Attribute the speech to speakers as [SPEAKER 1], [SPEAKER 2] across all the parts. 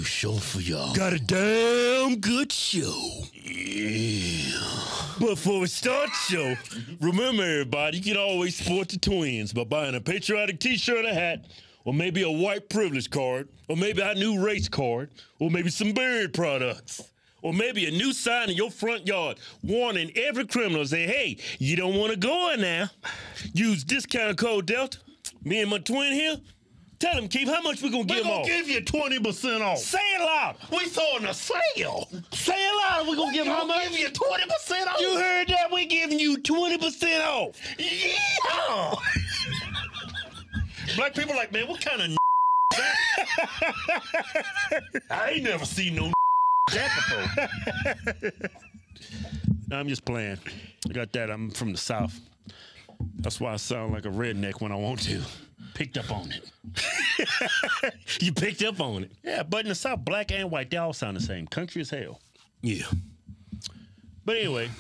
[SPEAKER 1] show for y'all. Got a damn good show. Yeah. But before we start the show, remember everybody, you can always support the twins by buying a patriotic t-shirt, a hat, or maybe a white privilege card, or maybe our new race card, or maybe some Bird products. Or maybe a new sign in your front yard warning every criminal, say, hey, you don't want to go in there. Use discount code Delta. Me and my twin here. Tell him, Keith, how much we going to give him off?
[SPEAKER 2] We're going to give you 20% off.
[SPEAKER 1] Say it loud.
[SPEAKER 2] We throwing a sale.
[SPEAKER 1] Say it loud. We're going to give him how much?
[SPEAKER 2] Give you 20% off.
[SPEAKER 1] You heard that? We giving you 20% off.
[SPEAKER 2] Yeah. Black people like, man, what kind of that? I ain't never seen no that before.
[SPEAKER 1] No, I'm just playing. I got that. I'm from the South. That's why I sound like a redneck when I want to.
[SPEAKER 2] Picked up on it.
[SPEAKER 1] You picked up on it.
[SPEAKER 2] Yeah, but in the South, black and white, they all sound the same. Country as hell.
[SPEAKER 1] Yeah. But anyway.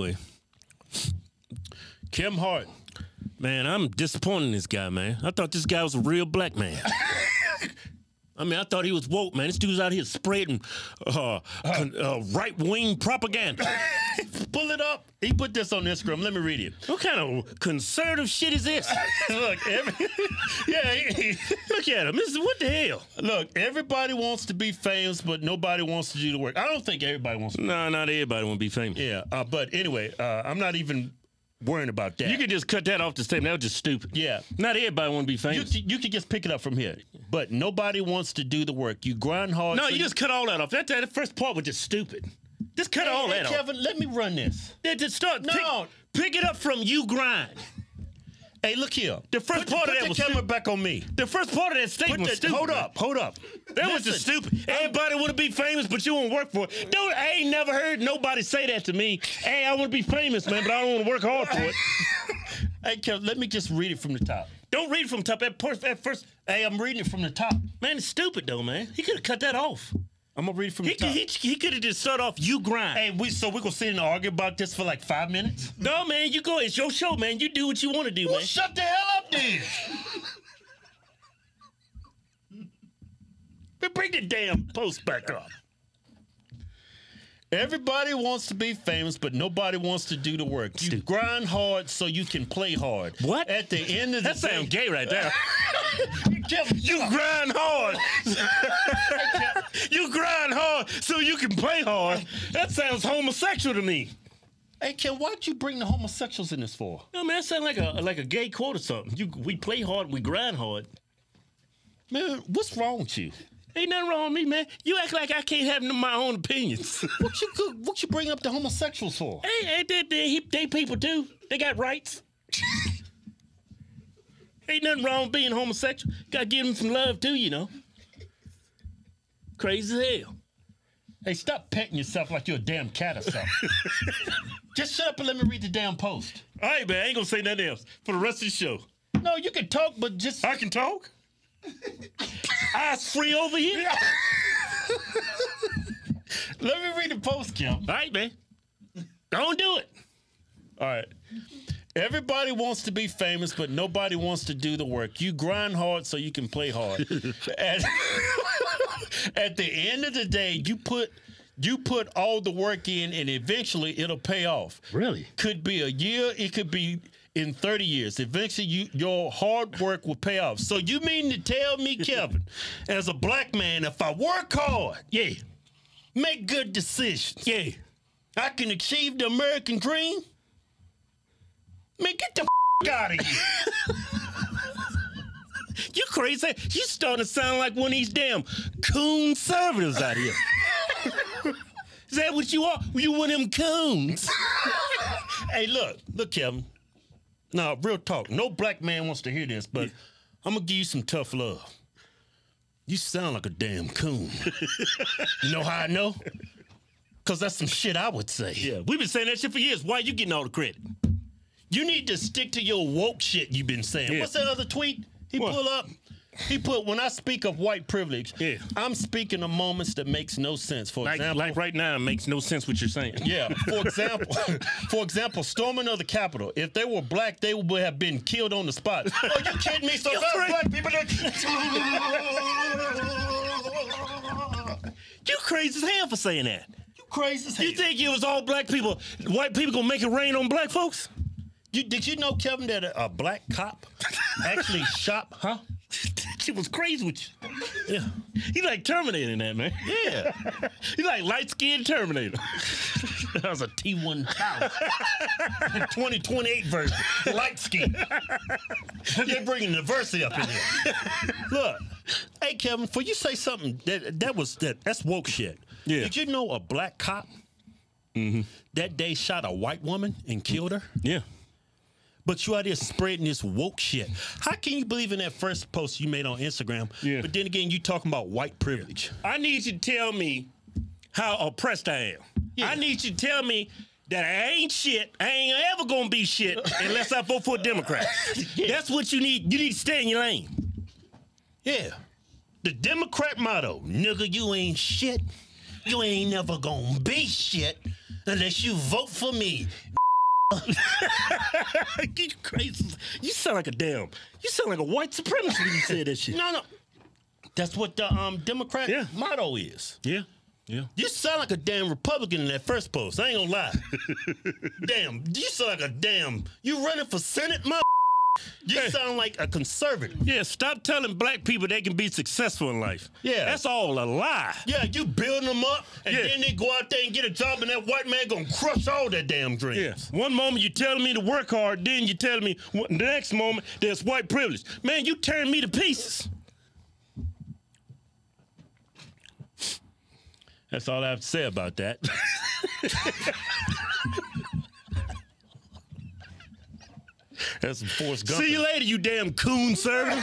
[SPEAKER 1] Kim Hart. Man, I'm disappointed in this guy, man. I thought this guy was a real black man. I mean, I thought he was woke, man. This dude's out here spreading right-wing propaganda.
[SPEAKER 2] Pull it up. He put this on Instagram. Let me read it.
[SPEAKER 1] What kind of conservative shit is this?
[SPEAKER 2] Look, look at him. This is, what the hell? Look, everybody wants to be famous, but nobody wants to do the work. I don't think everybody wants to.
[SPEAKER 1] No, not everybody want to be famous.
[SPEAKER 2] Yeah, but anyway, I'm not even worrying about that.
[SPEAKER 1] You could just cut that off the statement. That was just stupid.
[SPEAKER 2] Yeah.
[SPEAKER 1] Not everybody want to be famous.
[SPEAKER 2] You can just pick it up from here. But nobody wants to do the work. You grind hard.
[SPEAKER 1] No, you just cut all that off. That first part was just stupid. Just cut all that off.
[SPEAKER 2] Kevin, let me run this.
[SPEAKER 1] Just start.
[SPEAKER 2] No.
[SPEAKER 1] Pick it up from you grind.
[SPEAKER 2] Hey, look here.
[SPEAKER 1] The first part of that was
[SPEAKER 2] camera back on me.
[SPEAKER 1] The first part of that statement was stupid.
[SPEAKER 2] Hold up.
[SPEAKER 1] That was just stupid. Everybody want to be famous, but you won't work for it. Dude, I ain't never heard nobody say that to me. Hey, I want to be famous, man, but I don't want to work hard for it.
[SPEAKER 2] Hey, Kevin, let me just read it from the top.
[SPEAKER 1] Don't read it from the top. At first,
[SPEAKER 2] hey, I'm reading it from the top.
[SPEAKER 1] Man, it's stupid, though, man. He could have cut that off.
[SPEAKER 2] I'm going to read it from the top.
[SPEAKER 1] He could have just started off, you grind.
[SPEAKER 2] Hey, we're going to sit and argue about this for like 5 minutes?
[SPEAKER 1] No, man, you go. It's your show, man. You do what you want to do,
[SPEAKER 2] well,
[SPEAKER 1] man.
[SPEAKER 2] Shut the hell up, then.
[SPEAKER 1] But bring the damn post back up.
[SPEAKER 2] Everybody wants to be famous, but nobody wants to do the work. You grind hard so you can play hard.
[SPEAKER 1] What?
[SPEAKER 2] At the end of the
[SPEAKER 1] day. That sounds gay right there.
[SPEAKER 2] You
[SPEAKER 1] grind hard. You grind hard so you can play hard. That sounds homosexual to me.
[SPEAKER 2] Hey, Ken, why'd you bring the homosexuals in this for?
[SPEAKER 1] No, man, that sounds like a gay quote or something. We play hard, we grind hard.
[SPEAKER 2] Man, what's wrong with you?
[SPEAKER 1] Ain't nothing wrong with me, man. You act like I can't have my own opinions.
[SPEAKER 2] What you bring up the homosexuals for?
[SPEAKER 1] Hey, they people too. They got rights. Ain't nothing wrong with being homosexual. Gotta give them some love too, you know. Crazy as hell.
[SPEAKER 2] Hey, stop petting yourself like you're a damn cat or something. Just shut up and let me read the damn post.
[SPEAKER 1] All right, man, I ain't gonna say nothing else for the rest of the show.
[SPEAKER 2] No, you can talk, but just...
[SPEAKER 1] I can talk? Eyes free over here? Yeah.
[SPEAKER 2] Let me read the post, Kim.
[SPEAKER 1] All right, man. Don't do it.
[SPEAKER 2] All right. Everybody wants to be famous, but nobody wants to do the work. You grind hard so you can play hard. At the end of the day, you put all the work in, and eventually it'll pay off.
[SPEAKER 1] Really?
[SPEAKER 2] Could be a year. It could be in 30 years. Eventually, your hard work will pay off. So you mean to tell me, Kevin, as a black man, if I work hard,
[SPEAKER 1] yeah,
[SPEAKER 2] make good decisions,
[SPEAKER 1] yeah,
[SPEAKER 2] I can achieve the American dream? Man, get the out of here.
[SPEAKER 1] You crazy? You starting to sound like one of these damn conservatives out here. Is that what you are? You one of them coons?
[SPEAKER 2] Hey, look, Kevin. No, real talk. No black man wants to hear this, but I'm going to give you some tough love. You sound like a damn coon. You know how I know? Because that's some shit I would say.
[SPEAKER 1] Yeah, we've been saying that shit for years. Why you getting all the credit?
[SPEAKER 2] You need to stick to your woke shit you've been saying. Yeah. What's that other tweet he pulled up? He put, when I speak of white privilege, I'm speaking of moments that makes no sense. For example,
[SPEAKER 1] like right now, it makes no sense what you're saying.
[SPEAKER 2] Yeah. For example, storming of the Capitol. If they were black, they would have been killed on the spot. Oh, you kidding me? So black people.
[SPEAKER 1] You crazy as hell for saying that.
[SPEAKER 2] You crazy as hell.
[SPEAKER 1] You think it was all black people, white people gonna make it rain on black folks?
[SPEAKER 2] Did you know, Kevin, that a black cop actually shot?
[SPEAKER 1] Huh? Shit was crazy with you.
[SPEAKER 2] Yeah.
[SPEAKER 1] He like Terminator in that, man.
[SPEAKER 2] Yeah.
[SPEAKER 1] He like light-skinned Terminator.
[SPEAKER 2] That was a T-1000. 2028 version. Light skin. They're bringing diversity up in here. Look, hey, Kevin, for you say something, that's woke shit.
[SPEAKER 1] Yeah.
[SPEAKER 2] Did you know a black cop that day shot a white woman and killed her?
[SPEAKER 1] Yeah.
[SPEAKER 2] But you out there spreading this woke shit. How can you believe in that first post you made on Instagram?
[SPEAKER 1] Yeah.
[SPEAKER 2] But then again, you talking about white privilege.
[SPEAKER 1] I need you to tell me how oppressed I am.
[SPEAKER 2] Yeah.
[SPEAKER 1] I need you to tell me that I ain't shit. I ain't ever gonna be shit unless I vote for a Democrat.
[SPEAKER 2] Yeah.
[SPEAKER 1] That's what you need. You need to stay in your lane.
[SPEAKER 2] Yeah. The Democrat motto, nigga, you ain't shit. You ain't never gonna be shit unless you vote for me.
[SPEAKER 1] You crazy. You sound like you sound like a white supremacist when you say that shit.
[SPEAKER 2] No. That's what the Democrat motto is.
[SPEAKER 1] Yeah. Yeah.
[SPEAKER 2] You sound like a damn Republican in that first post. I ain't gonna lie. Damn, you sound like you running for Senate, mother. You sound like a conservative.
[SPEAKER 1] Yeah, stop telling black people they can be successful in life.
[SPEAKER 2] Yeah.
[SPEAKER 1] That's all a lie.
[SPEAKER 2] Yeah, you building them up, and then they go out there and get a job, and that white man gonna crush all their damn dreams.
[SPEAKER 1] Yeah. One moment you're telling me to work hard, then you're telling me the next moment there's white privilege. Man, you tearing me to pieces. That's all I have to say about that.
[SPEAKER 2] That's some Forrest Gump.
[SPEAKER 1] See you later, you damn conservative.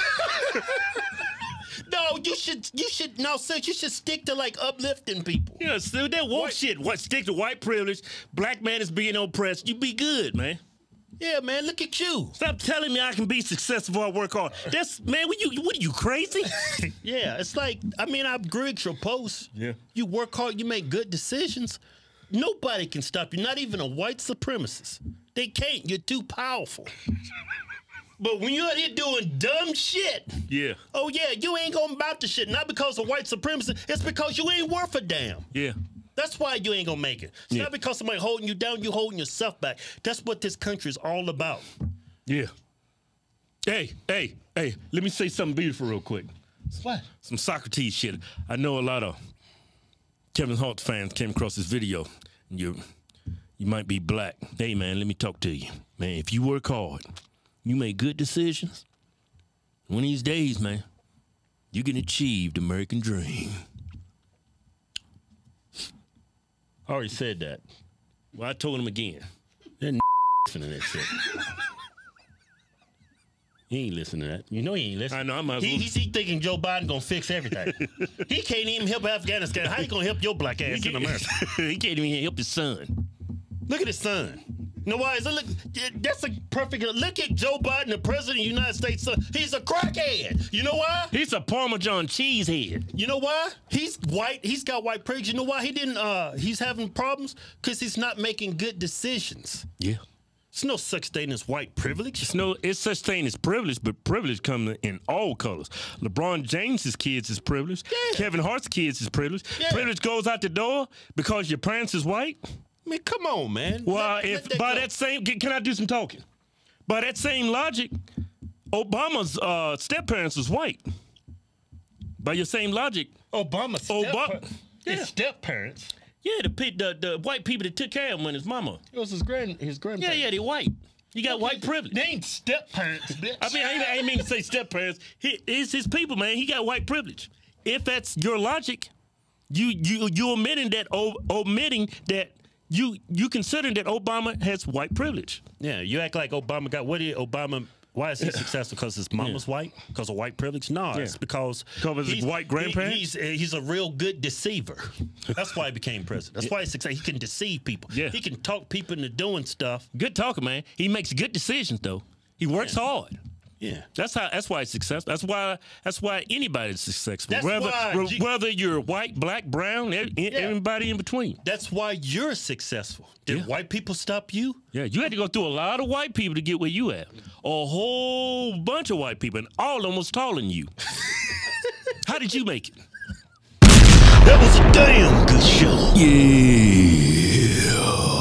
[SPEAKER 2] No, you should stick to like uplifting people.
[SPEAKER 1] Yeah, so that woke shit. What stick to white privilege? Black man is being oppressed. You be good, man.
[SPEAKER 2] Yeah, man, look at you.
[SPEAKER 1] Stop telling me I can be successful if I work hard. That's man, what are you crazy?
[SPEAKER 2] Yeah, it's like, I mean, I agree with your post.
[SPEAKER 1] Yeah.
[SPEAKER 2] You work hard, you make good decisions. Nobody can stop you, not even a white supremacist. They can't. You're too powerful. But when you're out here doing dumb shit,
[SPEAKER 1] Yeah.
[SPEAKER 2] oh yeah, you ain't gonna bout the shit. Not because of white supremacy, it's because you ain't worth a damn.
[SPEAKER 1] Yeah.
[SPEAKER 2] That's why you ain't gonna make it. It's
[SPEAKER 1] Yeah.
[SPEAKER 2] not because somebody holding you down, you holding yourself back. That's what this country is all about.
[SPEAKER 1] Yeah. Hey, let me say something beautiful real quick.
[SPEAKER 2] What?
[SPEAKER 1] Some Socrates shit. I know a lot of Kevin Hart fans came across this video. And you might be black. Hey, man, let me talk to you. Man, if you work hard, you make good decisions, one of these days, man, you can achieve the American dream.
[SPEAKER 2] I already said that.
[SPEAKER 1] Well, I told him again.
[SPEAKER 2] That listening to that shit. He ain't listening to that. You know he ain't listening.
[SPEAKER 1] I know, I might as well.
[SPEAKER 2] He thinking Joe Biden gonna fix everything. He can't even help Afghanistan. How you gonna help your black ass in America?
[SPEAKER 1] He can't even help his son.
[SPEAKER 2] Look at his son. You know why? That's a perfect. Look at Joe Biden, the president of the United States. Son. He's a crackhead. You know why?
[SPEAKER 1] He's a Parmesan cheesehead.
[SPEAKER 2] You know why? He's white. He's got white privilege. You know why he didn't? He's having problems because he's not making good decisions.
[SPEAKER 1] Yeah.
[SPEAKER 2] There's no such thing as white privilege.
[SPEAKER 1] It's such thing as privilege, but privilege comes in all colors. LeBron James's kids is privileged.
[SPEAKER 2] Yeah.
[SPEAKER 1] Kevin Hart's kids is privileged.
[SPEAKER 2] Yeah.
[SPEAKER 1] Privilege goes out the door because your parents is white.
[SPEAKER 2] I mean, come on, man.
[SPEAKER 1] Well,
[SPEAKER 2] Let
[SPEAKER 1] by
[SPEAKER 2] go.
[SPEAKER 1] that same, can I do some talking? By that same logic, Obama's step parents was white. By your same logic,
[SPEAKER 2] Obama's
[SPEAKER 1] Yeah.
[SPEAKER 2] step parents.
[SPEAKER 1] yeah, the white people that took care of him when his mama.
[SPEAKER 2] It was his grandparents.
[SPEAKER 1] Yeah, they white. You got white privilege.
[SPEAKER 2] They ain't step parents, bitch.
[SPEAKER 1] I mean, I ain't mean to say step parents. It's his people, man. He got white privilege. If that's your logic, you omitting that you considering that Obama has white privilege.
[SPEAKER 2] Yeah, you act like Obama got Obama. Why is he successful? Because his mama's white? Because of white privilege? No, it's because
[SPEAKER 1] of his white grandparents?
[SPEAKER 2] He's a real good deceiver. That's why he became president. That's why he's successful. He can deceive people.
[SPEAKER 1] Yeah.
[SPEAKER 2] He can talk people into doing stuff.
[SPEAKER 1] Good talker, man. He makes good decisions though. He works hard.
[SPEAKER 2] Yeah.
[SPEAKER 1] That's why he's successful. That's why anybody's successful.
[SPEAKER 2] That's why
[SPEAKER 1] whether you're white, black, brown, everybody in between.
[SPEAKER 2] That's why you're successful. Did white people stop you?
[SPEAKER 1] Yeah, you had to go through a lot of white people to get where you at. A whole bunch of white people, and all of them was taller than you. How did you make it? That was a damn good show.
[SPEAKER 2] Yeah.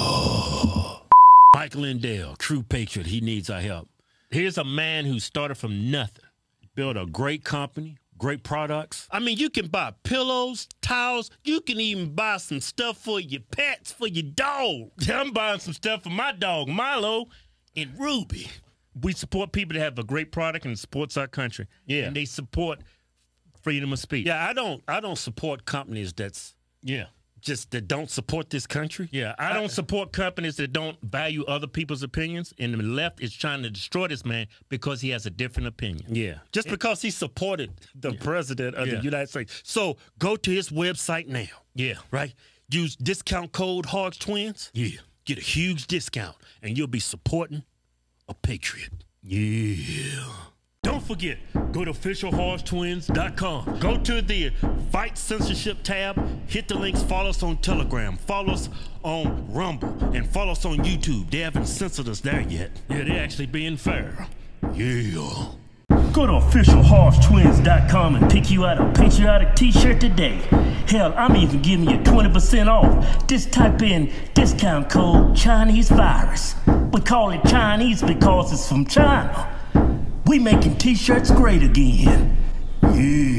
[SPEAKER 2] Mike Lindell, true patriot. He needs our help. Here's a man who started from nothing, built a great company, great products. I mean, you can buy pillows, towels. You can even buy some stuff for your pets, for your dog. I'm buying some stuff for my dog, Milo, and Ruby. We support people that have a great product and supports our country. Yeah. And they support freedom of speech. Yeah, I don't support companies that don't support this country. Yeah, I don't support companies that don't value other people's opinions. And the left is trying to destroy this man because he has a different opinion. Yeah. Just because he supported the president of the United States. So go to his website now. Yeah. Right? Use discount code Hogs Twins. Yeah. Get a huge discount and you'll be supporting a patriot. Yeah. Don't forget, go to officialhogstwins.com. Go to the Fight Censorship tab, hit the links, follow us on Telegram, follow us on Rumble, and follow us on YouTube. They haven't censored us there yet. Yeah, they're actually being fair. Yeah. Go to officialhogstwins.com and pick you out a patriotic t-shirt today. Hell, I'm even giving you 20% off. Just type in discount code Chinese Virus. We call it Chinese because it's from China. We making t-shirts great again. Yeah.